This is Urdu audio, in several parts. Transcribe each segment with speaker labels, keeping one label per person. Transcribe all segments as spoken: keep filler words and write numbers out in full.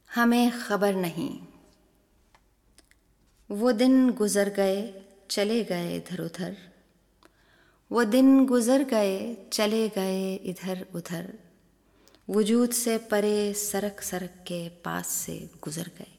Speaker 1: ہمیں خبر نہیں۔ وہ دن گزر گئے چلے گئے ادھر ادھر، وہ دن گزر گئے چلے گئے ادھر ادھر، وجود سے پرے سرک سرک کے پاس سے گزر گئے۔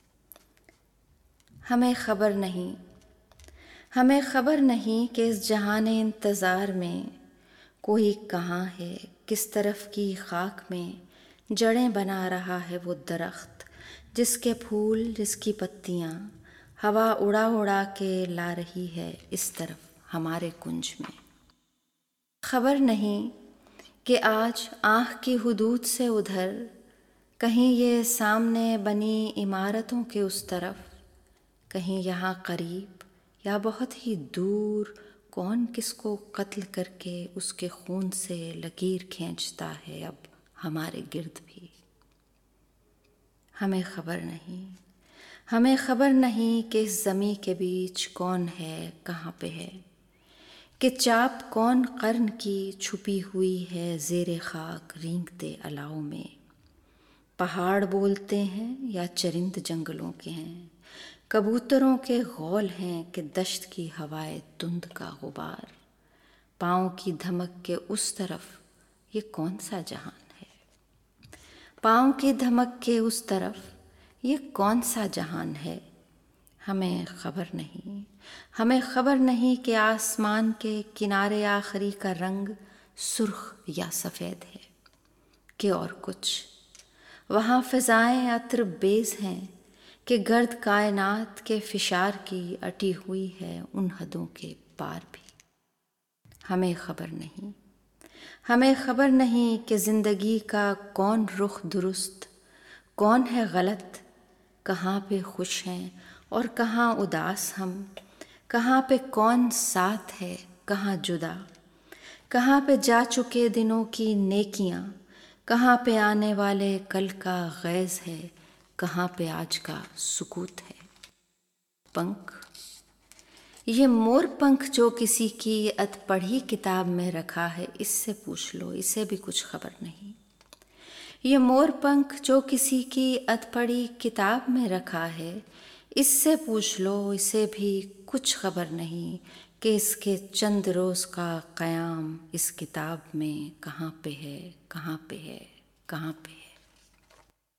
Speaker 1: ہمیں خبر نہیں، ہمیں خبر نہیں کہ اس جہان انتظار میں کوئی کہاں ہے، کس طرف کی خاک میں جڑیں بنا رہا ہے وہ درخت، جس کے پھول جس کی پتیاں ہوا اڑا اڑا کے لا رہی ہے اس طرف ہمارے کنج میں۔ خبر نہیں کہ آج آنکھ کی حدود سے ادھر، کہیں یہ سامنے بنی عمارتوں کے اس طرف، کہیں یہاں قریب یا بہت ہی دور، کون کس کو قتل کر کے اس کے خون سے لکیر کھینچتا ہے اب ہمارے گرد بھی۔ ہمیں خبر نہیں، ہمیں خبر نہیں کہ اس زمیں کے بیچ کون ہے کہاں پہ ہے، کہ چاپ کون قرن کی چھپی ہوئی ہے زیر خاک رینگتے الاؤ میں۔ پہاڑ بولتے ہیں یا چرند جنگلوں کے ہیں، کبوتروں کے غول ہیں کہ دشت کی ہوائے تند کا غبار۔ پاؤں کی دھمک کے اس طرف یہ کون سا جہان ہے، پاؤں کی دھمک کے اس طرف یہ کون سا جہان ہے۔ ہمیں خبر نہیں، ہمیں خبر نہیں کہ آسمان کے کنارے آخری کا رنگ سرخ یا سفید ہے کہ اور کچھ۔ وہاں فضائیں عطر بیز ہیں کہ گرد کائنات کے فشار کی اٹی ہوئی ہے ان حدوں کے پار بھی۔ ہمیں خبر نہیں، ہمیں خبر نہیں کہ زندگی کا کون رخ درست، کون ہے غلط، کہاں پہ خوش ہیں اور کہاں اداس ہم، کہاں پہ کون ساتھ ہے کہاں جدا، کہاں پہ جا چکے دنوں کی نیکیاں، کہاں پہ آنے والے کل کا غیظ ہے، کہاں پہ آج کا سکوت ہے۔ پنکھ، یہ مور پنکھ جو کسی کی ادھ پڑھی کتاب میں رکھا ہے، اس سے پوچھ لو، اسے بھی کچھ خبر نہیں۔ یہ مور پنکھ جو کسی کی ادھ پڑھی کتاب میں رکھا ہے، اس سے پوچھ لو، اسے بھی کچھ خبر نہیں کہ اس کے چند روز کا قیام اس کتاب میں کہاں پہ ہے، کہاں پہ ہے، کہاں پہ ہے۔